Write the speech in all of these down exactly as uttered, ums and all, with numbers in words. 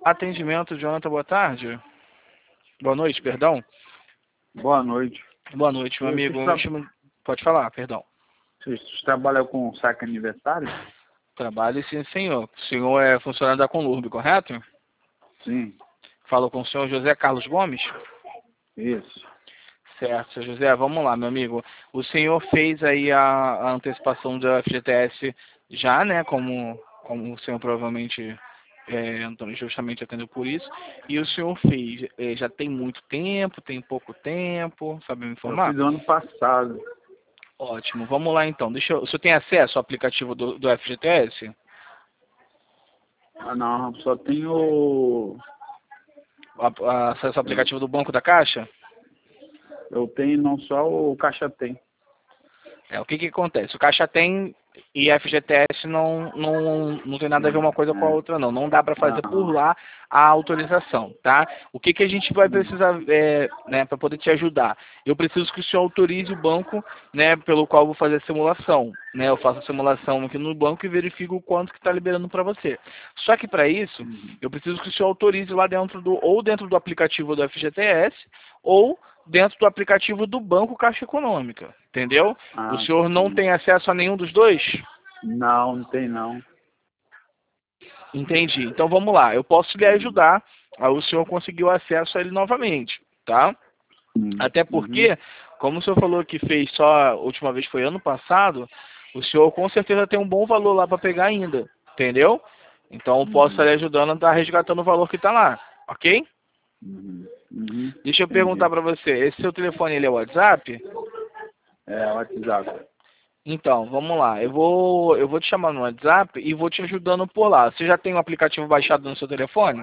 Atendimento, Jonathan, boa tarde. Boa noite, perdão. Boa noite. Boa noite, meu amigo. Vocês, tra... Chamo- Pode falar, perdão. Vocês trabalham com saque aniversário? Trabalho sim, senhor. O senhor é funcionário da Conlurb, correto? Sim, Falou com o senhor José Carlos Gomes? isso. Certo, seu José, vamos lá, meu amigo. O senhor fez aí a, a antecipação do F G T S já, né? Como, como o senhor provavelmente é, então, justamente atendeu por isso. E o senhor fez, é, já tem muito tempo, tem pouco tempo, sabe me Eu informar? fiz ano passado. Ótimo, vamos lá então. Deixa eu, o senhor tem acesso ao aplicativo do, do F G T S? Ah, não, só tenho... A- a- Acesso ao aplicativo do Banco da Caixa? Eu tenho não só o Caixa Tem. É, o que que acontece? O Caixa tem e F G T S não, não, não tem nada a ver uma coisa com a É. outra, não. Não dá para fazer Ah, por lá a autorização, tá? O que que a gente vai precisar, é, né, para poder te ajudar? Eu preciso que o senhor autorize o banco, né, pelo qual eu vou fazer a simulação, né? Eu faço a simulação aqui no banco e verifico o quanto que está liberando para você. Só que para isso, eu preciso que o senhor autorize lá dentro do, ou dentro do aplicativo do F G T S, ou dentro do aplicativo do Banco Caixa Econômica, entendeu? O ah, senhor não sim. tem acesso a nenhum dos dois? Não, não tem não. Entendi. Então vamos lá. Eu posso lhe ajudar a o senhor conseguir o acesso a ele novamente, tá? Hum, Até uhum. porque, como o senhor falou que fez só a última vez foi ano passado, o senhor com certeza tem um bom valor lá para pegar ainda, entendeu? Então eu posso estar Uhum. lhe ajudando a estar resgatando o valor que está lá, ok? Uhum. Uhum. Deixa eu perguntar Entendi. para você, esse seu telefone ele é WhatsApp? É, WhatsApp. Então, vamos lá. Eu vou, eu vou te chamar no WhatsApp e vou te ajudando por lá. Você já tem o aplicativo baixado no seu telefone?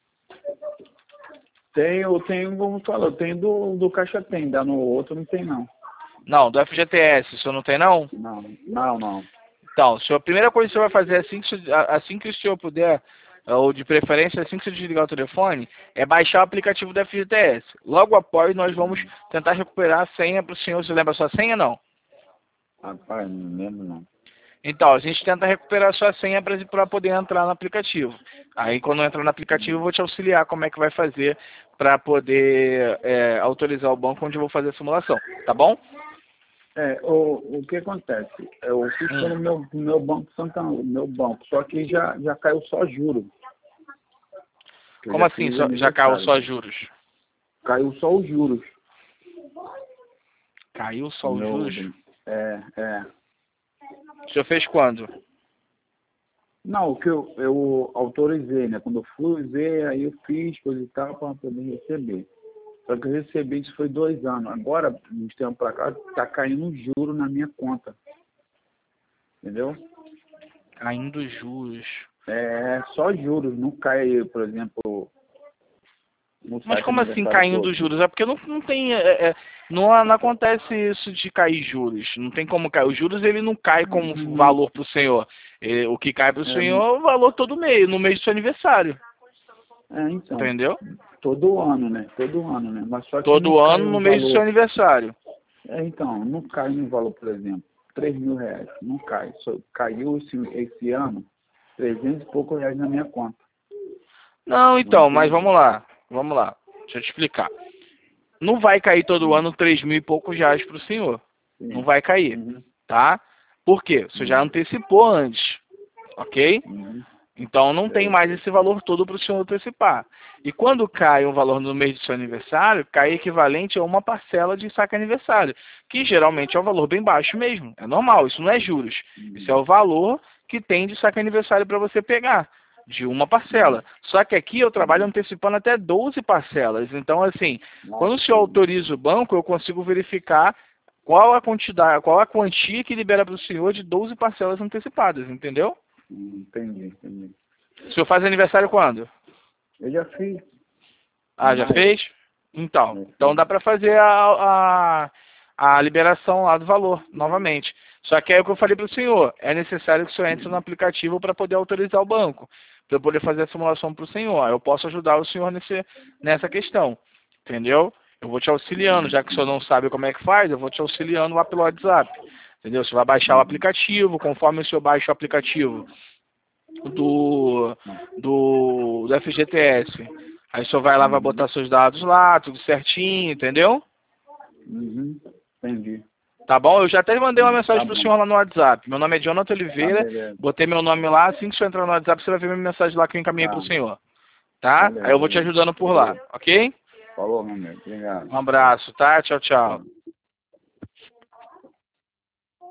Tenho, tenho, como falou, tenho do, do Caixa Tem, dá no outro não tem não. Não, do F G T S, o senhor não tem não? Não, não, não. Então, senhor, a primeira coisa que o senhor vai fazer assim que, o senhor- assim que o senhor puder, ou de preferência assim que você desligar o telefone, é baixar o aplicativo do F G T S. Logo após, nós vamos tentar recuperar a senha para o senhor. Você lembra a sua senha, não? Rapaz, não lembro não. Então, a gente tenta recuperar a sua senha para poder entrar no aplicativo. Aí, quando entrar no aplicativo, eu vou te auxiliar como é que vai fazer para poder é, autorizar o banco onde eu vou fazer a simulação. Tá bom? É, o, o que acontece? Eu fiz Hum. pelo meu, meu banco Santander, meu banco, só que já, já caiu só juro. Que eu Como já assim fiz só- já caiu aniversário. só juros? Caiu só os juros. Caiu O só os meu, juros? é, é. O senhor fez quando? Não, o que eu, eu autorizei, né? Quando eu fui ver, aí eu fiz coisa e tal para poder receber. Só que eu recebi isso foi dois anos. Agora, uns tempos para cá, tá caindo um juro na minha conta. Entendeu? Caindo os juros. É só juros, não cai, por exemplo, no Mas site como assim aniversário caindo todo. os juros? É porque não, não tem. é, é, não, não acontece isso de cair juros. Não tem como cair. Os juros ele não cai como Uhum. valor para o senhor. Ele- o que cai para o É, senhor não- é o valor todo mês, no mês do seu aniversário. é, então, Entendeu? todo ano, né? Todo ano, né? Mas só que não Todo cai ano um no mês do seu valor. aniversário. É, então, não cai um valor, por exemplo, três mil reais. Não cai. Só caiu esse, esse ano trezentos e poucos reais na minha conta. Não, Não então, mas entendi. vamos lá. Vamos lá. Deixa eu te explicar. Não vai cair todo Hum, ano três mil e poucos reais para o senhor. Não Sim. vai cair. Uhum. Tá? Por quê? Você já Uhum. antecipou antes. Ok? Uhum. Então não tem Sei. mais esse valor todo para o senhor antecipar. E quando cai um valor no mês do seu aniversário, cai equivalente a uma parcela de saque aniversário, que geralmente é um valor bem baixo mesmo. É normal, isso não é juros. Isso é Uhum. o valor que tem de saque aniversário para você pegar, de uma parcela. Uhum. Só que aqui eu trabalho Uhum. antecipando até doze parcelas. Então, assim, quando o Nossa, senhor autoriza o banco, eu consigo verificar qual a quantidade, qual a quantia que libera para o senhor de doze parcelas antecipadas, entendeu? hum, entendi, entendi. O senhor faz aniversário quando? Eu já fiz em Ah, já maio. fez? Então, Eu então fiz. dá para fazer a, a, a liberação lá do valor, novamente. Só que é o que eu falei para o senhor, é necessário que o senhor entre no aplicativo para poder autorizar o banco, para eu poder fazer a simulação para o senhor. Aí eu posso ajudar o senhor nesse, nessa questão, entendeu? Eu vou te auxiliando, já que o senhor não sabe como é que faz, eu vou te auxiliando lá pelo WhatsApp, entendeu? Você vai baixar o Uhum. aplicativo, conforme o senhor baixa o aplicativo, do, do, do F G T S. Aí o senhor vai lá, vai botar seus dados lá, tudo certinho, entendeu? Uhum. Entendi. Tá bom? Eu já até mandei uma mensagem Tá pro bom. senhor lá no WhatsApp. Meu nome é Jonathan Tá, Oliveira, beleza. botei meu nome lá. Assim que o senhor entrar no WhatsApp, você vai ver minha mensagem lá que eu encaminhei Tá. pro senhor. Tá? Beleza, Aí eu vou te beleza. ajudando por lá, ok? Falou, meu amigo. Obrigado. Um abraço, tá? Tchau, tchau.